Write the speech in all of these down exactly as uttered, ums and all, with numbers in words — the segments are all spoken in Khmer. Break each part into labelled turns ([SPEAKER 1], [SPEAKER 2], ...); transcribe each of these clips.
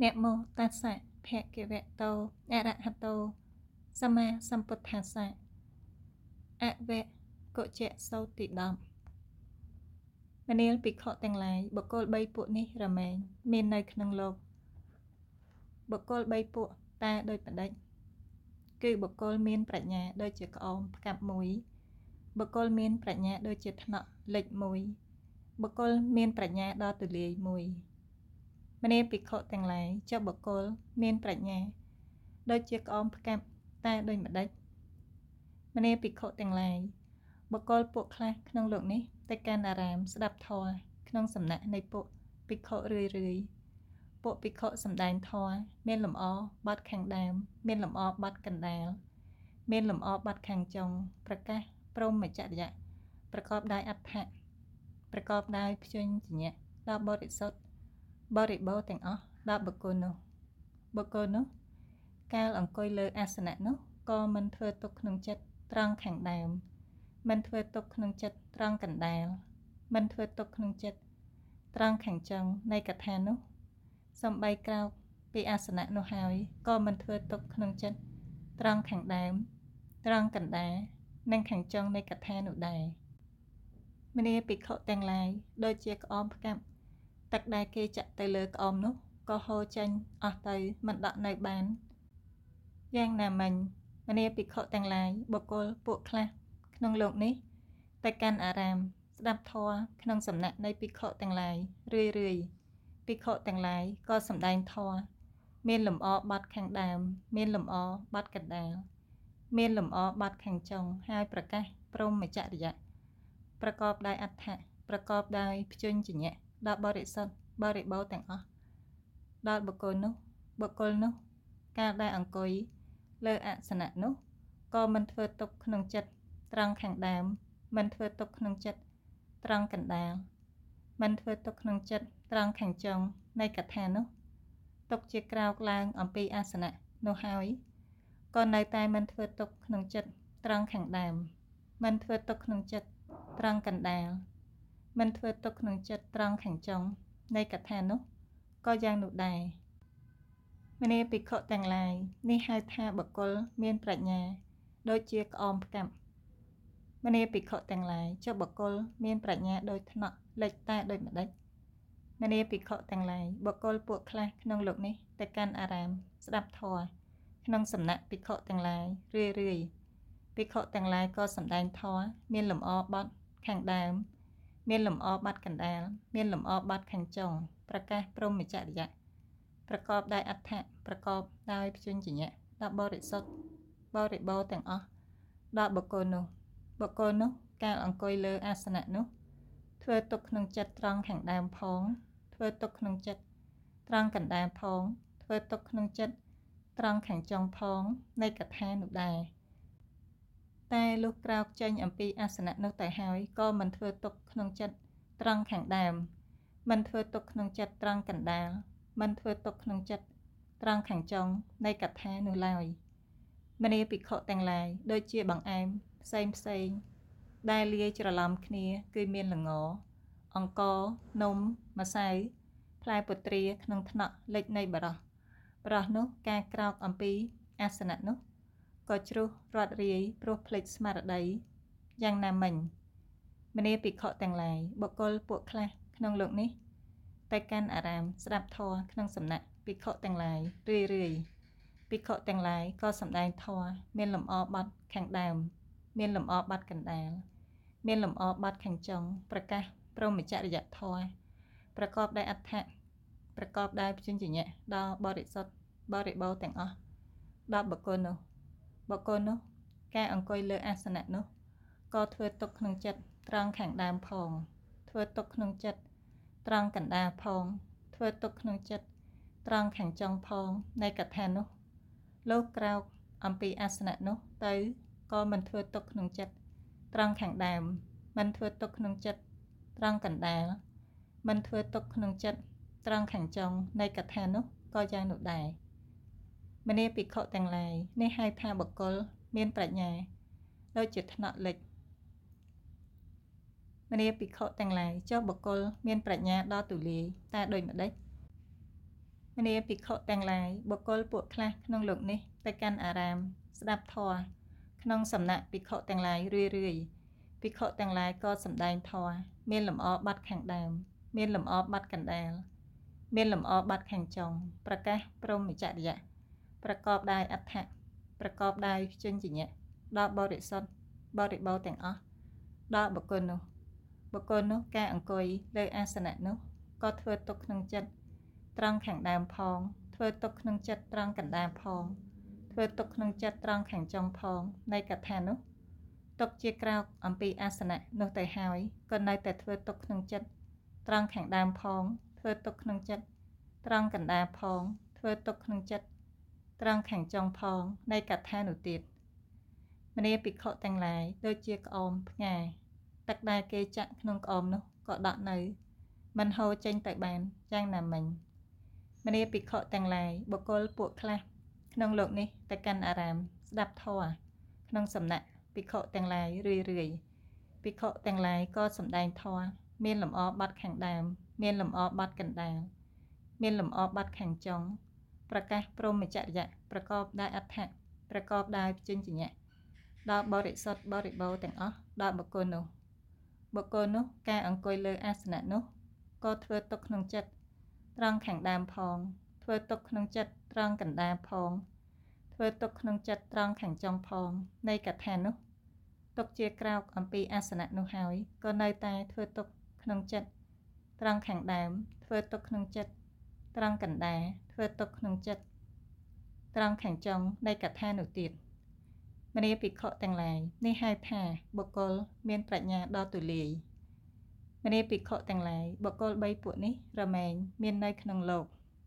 [SPEAKER 1] นะโมตัสสะภะคะวะโตอะระหะโตสัมมาสัมพุทธัสสะអវៈកុចៈសោតិដំមនាលភិក្ខុទាំងឡាយបុគ្គលបីពួកនេះរមែងមាននៅក្នុងលោកបុគ្គលបីពួកតាដោយបដិចគឺបុគ្គលមានប្រាជ្ញាដូចជាក្អមផ្កាប់មួយបុគ្គលមានប្រាជ្ញាដូចជាថ្នាក់លិចមួយបុគ្គលមានប្រាជ្ញាដ៏ទូលាយមួយមនាលភិក្ខុទាំងឡាយចុះបុគ្គលមានប្រាជ្ញាដូចជាក្អមផ្កាប់តាដោយបដិចមនាលភិក្ខុទាំងឡាយបុគ្គលពួកខ្លះក្នុងលោកនេះទៅកាន់អារាមស្ដាប់ធម៌ក្នុងសំណាក់នៃពួកភិក្ខុរឿយរឿយពួកភិក្ខុសំដែងធម៌មានលំអបត់ខាងដើមមានលំអបត់កណ្ដាលមានលំអបត់ខាងចុងប្រកាសព្រមចរិយៈប្រកបដោយអដ្ឋៈប្រកបដោយព្យញ្ចញ្ញៈដល់បរិសុទ្ធបរិបូរណ៍ទាំងអស់ដល់បុគ្គលនោះបុគ្គលនោះកាលអង្គុយលើអាសនៈនោះក៏មិនធ្វើទុកក្នុងចិត្តត្រង់ខាងដើមមិនធ្វើទុកក្នុងចិត្តត្រង់កណ្ដាលមិនធ្វើទុកក្នុងចិត្តត្រង់ខាងចុងនៃកថានោះសំបីក្រោកពីអាសនៈនោះហើយក៏មិនធ្វើទុកក្នុងចិត្តត្រង់ខាងដើមត្រង់កណ្ដាលនិងខាងចុងនៃកថានោះដែរមនាលភិក្ខុទាំងឡាយដូចជាក្អមផ្កាប់ទឹកដែលគេចាក់ទៅលើក្អមនោះក៏ហូរចេញអស់ទៅមិនដក់នៅបានយ៉ាងណាមិញមនាលភិក្ខុទាំងឡាយបុគ្គលពួកខ្លះក្នុងលោកនេះទៅកាន់អារាមស្ដាប់ធម៌ក្នុងសំណាក់នៃភិក្ខុទាំងឡាយរឿយរឿយភិក្ខុទាំងឡាយក៏សម្ដែងធម៌មានលំអបត់ខាងដើមមានលំអបត់កណ្ដាលមានលំអបត់ខាងចុងហើយប្រកាសព្រមចរិយៈប្រកបដោយអដ្ឋៈប្រកបដោយព្យញ្ចញ្ញៈដល់បរិសុទ្ធបរិបូរណ៍ទាំងអស់ដល់បុគ្គលនោះបុគ្គលនោះកាលដែលអង្គុយលើអាសនៈនោះក៏មិនធ្វើទុកក្នុងចិត្តត្រង់ខាងដើមមិនធ្វើទុកក្នុងចិត្តត្រង់កណ្ដាលមិនធ្វើទុកក្នុងចិត្តត្រង់ខាងចុងនៃកថានោះទុកជាក្រោកឡើងអំពីអាសនៈនោះហើយក៏នៅតែមិនធ្វើទុកក្នុងចិត្តត្រង់ខាងដើមមិនធ្វើទុកក្នុងចិត្តត្រង់កណ្ដាលមិនធ្វើទុកក្នុងចិត្តត្រង់ខាងចុងនៃកថានោះក៏យ៉ាងនោះដែរមនាលភិក្ខុទាំងឡាយនេះហៅថាបុគ្គលមានប្រាជ្ញាដូចជាក្អមផ្កាប់មនាលភិក្ខុទាំងឡាយចុះបុគ្គលមានប្រាជ្ញាដូចថ្នាក់លិចតាដូចម្ដេចមនាលភិក្ខុទាំងឡាយបុគ្គលពួកខ្លះក្នុងលោកនេះទៅកាន់អារាមស្ដាប់ធម៌ក្នុងសំណាក់ភិក្ខុទាំងឡាយរឿយរឿយភិក្ខុទាំងឡាយក៏សម្ដែងធម៌មានលំអបត់ខាងដើមមានលំអបត់កណ្ដាលមានលំអបត់ខាងចុងប្រកាសព្រមចរិយៈប្រកបដោយអដ្ឋៈប្រកបដោយព្យញ្ចញ្ញៈដល់បរិសុទ្ធបរិបូរណ៍ទាំងអស់ដល់បុគ្គលនោះបុគ្គលនោះកាលអង្គុយលើអាសនៈនោះធ្វើទុកក្នុងចិត្តត្រង់ខាងដើមផងធ្វើទុកក្នុងចិត្តត្រង់កណ្ដាលផងធ្វើទុកក្នុងចិត្តត្រង់ខាងចុងផងនៃកថានោះដែរតែលុះក្រោកចេញអំពីអាសនៈនោះទៅហើយក៏មិនធ្វើទុកក្នុងចិត្តត្រង់ខាងដើមមិនធ្វើទុកក្នុងចិត្តត្រង់កណ្ដាលមិនធ្វើទុកក្នុងចិត្តត្រង់ខាងចុងនៃកថានោះឡើយមនាលភិក្ខុទាំងឡាយដូចជាបង្អែមផ្សេងផ្សេងដែលលាយច្រឡំគ្នាគឺមានល្ងអង្ករនំម្សៅផ្លែពុត្រាក្នុងថ្នាក់លិចនៃបរោះបរោះនោះការក្រោកអំពីអាសនៈនោះក៏ជ្រុះរត់រាយព្រោះភ្លេចស្មារតីយ៉ាងណាមិញមនាលភិក្ខុទាំងឡាយបុគ្គលពួកខ្លះក្នុងលោកនេះទៅកាន់អារាមស្ដាប់ធម៌ក្នុងសំណាក់ភិក្ខុទាំងឡាយរឿយរឿយភិក្ខុទាំងឡាយក៏សម្ដែងធម៌មានលំអបត់ខាងដើមមានលំអបត់កណ្ដាលមានលំអបត់ខាងចុងប្រកាសព្រមចរិយធម៌ប្រកបដោយអដ្ឋៈប្រកបដោយព្យញ្ចញ្ញៈដល់បរិសុទ្ធបរិបូរណ៍ទាំងអស់ដល់បុគ្គលនោះបុគ្គលនោះការអង្គុយលើអាសនៈនោះក៏ធ្វើទុកក្នុងចិត្តត្រង់ខាងដើមផងធ្វើទុកក្នុងចិត្តត្រង់កណ្ដាលផងធ្វើទុកក្នុងចិត្តត្រង់ខាងចុងផងនៃកថានោះលោកក្រោកអំពីអាសនៈនោះទៅក៏មិនធ្វើទុកក្នុងចិត្តត្រង់ខាងដើមមិនធ្វើទុកក្នុងចិត្តត្រង់កណ្ដាលមិនធ្វើទុកក្នុងចិត្តត្រង់ខាងចុងនៃកថានោះក៏យ៉ាងនោះដែរមនាលភិក្ខុទាំងឡាយនេះហៅថាបុគ្គលមានប្រាជ្ញាដូចជាថ្នាក់លិចមនាលភិក្ខុទាំងឡាយចុះបុគ្គលមានប្រាជ្ញាដ៏ទូលាយតែដូចម្ដេចមនាភិក្ខុទាំងឡាយបុគ្គលពួកខ្លះក្នុងលោកនេះទៅកាន់អារាមស្ដាប់ធម៌ក្នុងសំណាក់ភិក្ខុទាំងឡាយរឿយរឿយភិក្ខុទាំងឡាយក៏សម្ដែងធម៌មានលំអបាត់ខាងដើមមានលំអបាត់កណ្ដាលមានលំអបាត់ខាងចុងប្រកាសព្រហ្មចរិយៈប្រកបដោយអដ្ឋៈប្រកបដោយជញ្ញៈដល់បរិសុទ្ធបរិបូរណ៍ទាំងអស់ដល់បុគ្គលនោះបុគ្គលនោះការអង្គុយលើអាសនៈនោះក៏ធ្វើទុកក្នុងចិត្តត្រង់ខាងដើមផងធ្វើទុកក្នុងចិត្តត្រង់កណ្ដាលផងធ្វើទុកក្នុងចិត្តត្រង់ខាងចុងផងនៃកថានោះទុកជាក្រោកអំពីអាសនៈនោះទៅហើយក៏នៅតែធ្វើទុកក្នុងចិត្តត្រង់ខាងដើមផងធ្វើទុកក្នុងចិត្តត្រង់កណ្ដាលផងធ្វើទុកក្នុងចិត្តត្រង់ខាងចុងផងនៃកថានោះទៀតមនាភិក្ខុទាំងឡាយដូចជាក្អមផ្ងាទឹកដែលគេចាក់ក្នុងក្អមនោះក៏ដក់នៅមិនហូរចេញទៅបានយ៉ាងណាមិញមនាភិក្ខុទាំងឡាយបុគ្គលពួកខ្លះក្នុងលោកនេះទៅកាន់អារាមស្ដាប់ធម៌ក្នុងសំណាក់ភិក្ខុទាំងឡាយរឿយរឿយភិក្ខុទាំងឡាយក៏សម្ដែងធម៌មានលំអបាត់ខាងដើមមានលំអបាត់កណ្ដាលមានលំអបាត់ខាងចុងប្រកាសព្រហ្មចរិយៈប្រកបដោយអដ្ឋៈប្រកបដោយជញ្ញៈដល់បរិសុទ្ធបរិបូរណ៍ទាំងអស់ដល់បុគ្គលនោះបុគ្គលនោះការអង្គុយលើអាសនៈនោះក៏ធ្វើទុកក្នុងចិត្តត្រង់ខាងដើមផងធ្វើទុកក្នុងចិត្តត្រង់កណ្ដាលផងធ្វើទុកក្នុងចិត្តត្រង់ខាងចុងផងនៃកថានោះទុកជាក្រោកអំពីអាសនៈនោះហើយក៏នៅតែធ្វើទុកក្នុងចិត្តត្រង់ខាងដើមធ្វើទុកក្នុងចិត្តត្រង់កណ្ដាលធ្វើទុកក្នុងចិត្តត្រង់ខាងចុងនៃកថានោះទៀតមនាភិក្ខុទាំងឡាយនេះហៅថាបុគ្គលមានប្រាជ្ញាដ៏ទូលាយមនាភិក្ខុទាំងឡាយបុគ្គលបីពួកនេះរមែងមាននៅក្នុងលោក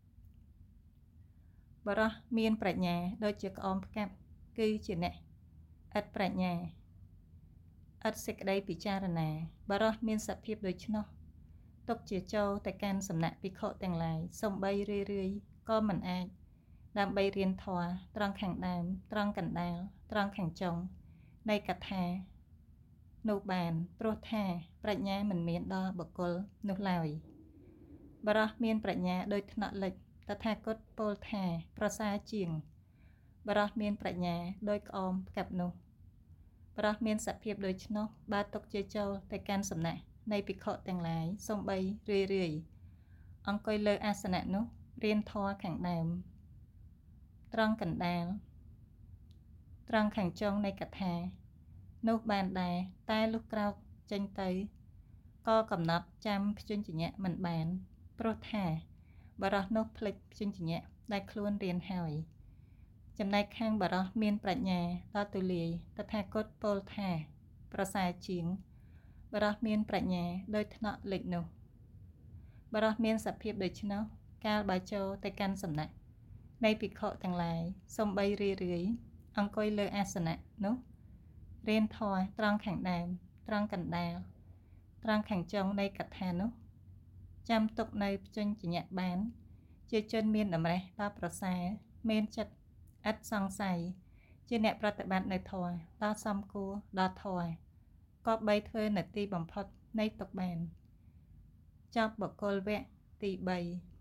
[SPEAKER 1] បរោះមានប្រាជ្ញាដូចជាក្អមផ្កាប់គឺជាអ្នកឥតប្រាជ្ញាឥតសេចក្តីពិចារណាបរោះមានសភាពដូច្នោះទុកជាចូលទៅកាន់សំណាក់ភិក្ខុទាំងឡាយសំបីរឿយរឿយក៏មិនអាចដើម្បីរៀនធម៌ត្រង់ខាងដើមត្រង់កណ្ដាលត្រង់ខាងចុងនៃកថានោះបានព្រោះថាប្រាជ្ញាមិនមានដល់បុគ្គលនោះឡើយបរោះមានប្រាជ្ញាដោយថ្នាក់លិចតថាគតពោលថាប្រសើរជាងបរោះមានប្រាជ្ញាដោយក្អមផ្កាប់នោះបរោះមានសភាពដូច្នោះបើទុកជាចូលទៅកាន់សំណាក់នៃភិក្ខុទាំងឡាយសំបីរឿយរឿយអង្គុយលើអាសនៈនោះរៀនធម៌ខាងដើមត្រង់កណ្ដាលត្រង់ខាងចុងនៃកថានោះបានដែរតែលុះក្រោកចេញទៅក៏កំណត់ចាំភ្ជញ្ញៈមិនបានព្រោះថាបរោះនោះភ្លេចភ្ជញ្ញៈដែលខ្លួនរៀនហើយចំណែកខាងបរោះមានប្រាជ្ញាដល់ទូលាយតថាគតពោលថាប្រសើរជាងបរោះមានប្រាជ្ញាដោយថ្នាក់លិចនោះបរោះមានសភាពដូច្នោះកាលបើចូលទៅកាន់សំណាក់នៃភិក្ខុទាំងឡាយសំបីរឿយរឿយអង្គុយលើអាសនៈនោះរៀនធម៌ត្រង់ខាងដើមត្រង់កណ្ដាលត្រង់ខាងចុងនៃកថានោះចាំទុកនៅភ្ជញ្ញៈបានជាជនមានតម្រេះដល់ប្រសើរមានចិត្តឥតសង្ស័យជាអ្នកប្រតិបត្តិនៅធម៌ដល់សមគួរដល់ធម៌ក៏បីធ្វើនៅទីបំផុតនៃទុកបានចប់បុគ្គលវគ្គទីបី